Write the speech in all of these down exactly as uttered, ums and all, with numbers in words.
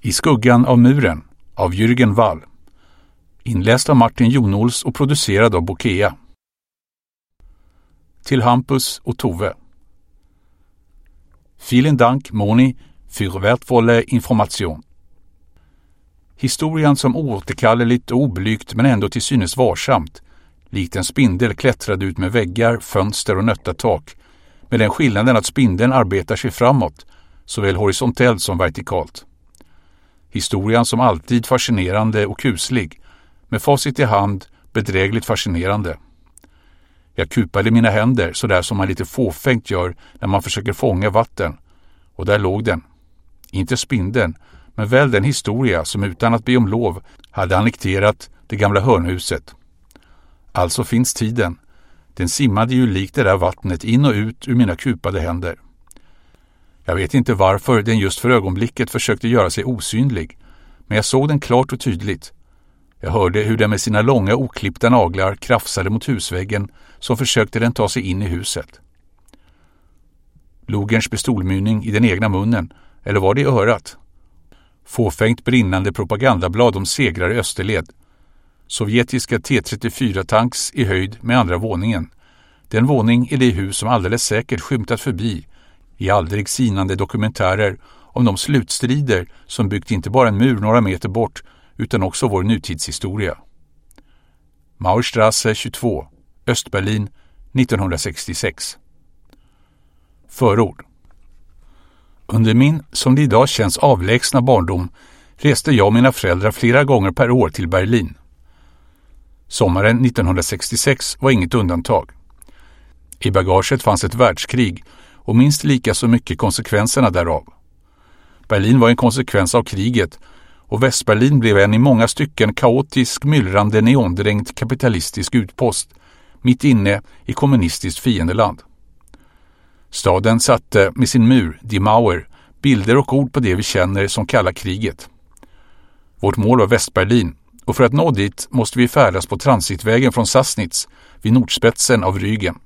I skuggan av muren av Jürgen Wall. Inläst av Martin Jonols och producerad av Bokea. Till Hampus och Tove. Vielen Dank, Moni, für wertvolle Information. Historien som oåterkalleligt och oblygt men ändå till synes varsamt, likt en spindel klättrade ut med väggar, fönster och nötta tak, med den skillnaden att spindeln arbetar sig framåt, såväl horisontellt som vertikalt. Historien som alltid fascinerande och kuslig, med facit i hand bedrägligt fascinerande. Jag kupade mina händer så där som man lite fåfängt gör när man försöker fånga vatten, och där låg den. Inte spindeln, men väl den historia som utan att be om lov hade annekterat det gamla hörnhuset. Alltså finns tiden. Den simmade ju likt det där vattnet in och ut ur mina kupade händer. Jag vet inte varför den just för ögonblicket försökte göra sig osynlig, men jag såg den klart och tydligt. Jag hörde hur den med sina långa oklippta naglar krafsade mot husväggen som försökte den ta sig in i huset. Logerns pistolmynning i den egna munnen, eller var det i örat? Fåfängt brinnande propagandablad om segrar i österled. Sovjetiska T trettiofyra-tanks i höjd med andra våningen. Den våning i det hus som alldeles säkert skymtat förbi i aldrig sinande dokumentärer om de slutstrider som byggt inte bara en mur några meter bort utan också vår nutidshistoria. Mauerstrasse tjugotvå, Östberlin, nittonhundrasextiosex. Förord. Under min, som det idag känns avlägsna barndom, reste jag och mina föräldrar flera gånger per år till Berlin. Sommaren nittonhundrasextiosex var inget undantag. I bagaget fanns ett världskrig och minst lika så mycket konsekvenserna därav. Berlin var en konsekvens av kriget och Västberlin blev en i många stycken kaotisk, myllrande, neondränkt kapitalistisk utpost mitt inne i kommunistiskt fiendeland. Staden satte med sin mur, Die Mauer, bilder och ord på det vi känner som kalla kriget. Vårt mål var Västberlin, och för att nå dit måste vi färdas på transitvägen från Sassnitz vid nordspetsen av Rügen.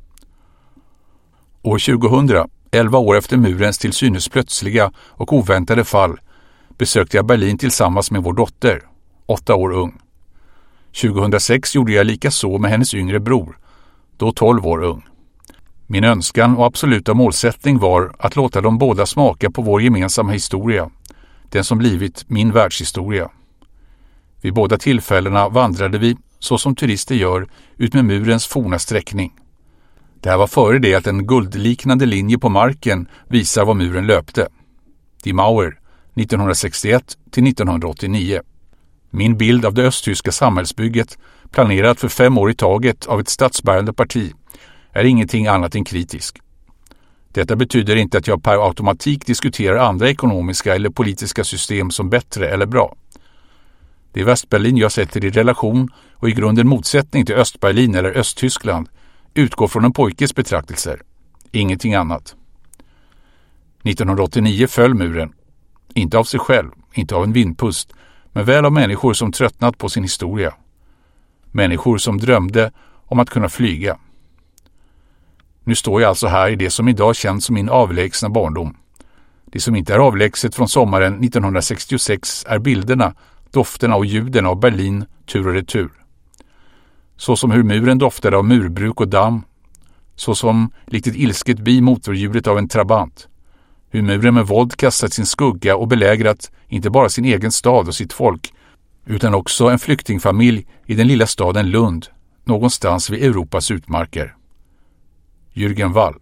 År tjugohundra, elva år efter murens till synes plötsliga och oväntade fall, besökte jag Berlin tillsammans med vår dotter, åtta år ung. tjugohundrasex gjorde jag lika så med hennes yngre bror, då tolv år ung. Min önskan och absoluta målsättning var att låta dem båda smaka på vår gemensamma historia, den som blivit min världshistoria. Vid båda tillfällena vandrade vi, så som turister gör, ut med murens forna sträckning. Det här var före det att en guldliknande linje på marken visar var muren löpte. Die Mauer, nittonhundrasextioett till nittonhundraåttionio. Min bild av det östtyska samhällsbygget, planerat för fem år i taget av ett statsbärande parti, är ingenting annat än kritisk. Detta betyder inte att jag per automatik diskuterar andra ekonomiska eller politiska system som bättre eller bra. Det Västberlin jag sätter i relation och i grunden motsättning till Östberlin eller Östtyskland utgår från en pojkes betraktelser. Ingenting annat. nittonhundraåttionio föll muren. Inte av sig själv, inte av en vindpust, men väl av människor som tröttnat på sin historia. Människor som drömde om att kunna flyga. Nu står jag alltså här i det som idag känns som min avlägsna barndom. Det som inte är avlägset från sommaren nittonhundrasextiosex är bilderna, dofterna och ljuden av Berlin tur och retur. Så som hur muren doftade av murbruk och damm, så som likt ett ilsket bi motorljudet av en trabant. Hur muren med våld kastat sin skugga och belägrat inte bara sin egen stad och sitt folk, utan också en flyktingfamilj i den lilla staden Lund, någonstans vid Europas utmarker. Jürgen Wall.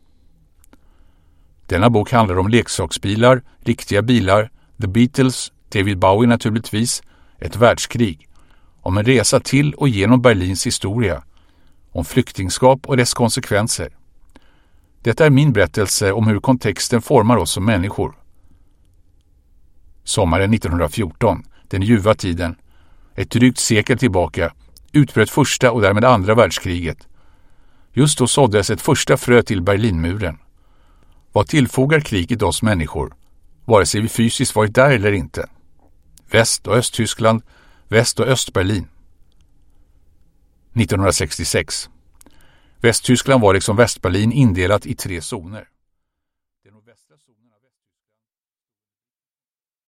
Denna bok handlar om leksaksbilar, riktiga bilar, The Beatles, David Bowie naturligtvis, ett världskrig, om en resa till och genom Berlins historia, om flyktingskap och dess konsekvenser. Detta är min berättelse om hur kontexten formar oss som människor. Sommaren nittonhundrafjorton, den ljuva tiden, ett drygt sekel tillbaka, utbröt första och därmed andra världskriget. Just då såddes ett första frö till Berlinmuren. Vad tillfogar kriget oss människor, vare sig vi fysiskt varit där eller inte? Väst- och Östtyskland, Väst- och Östberlin. nittonhundrasextiosex. Västtyskland var liksom Västberlin indelat i tre zoner.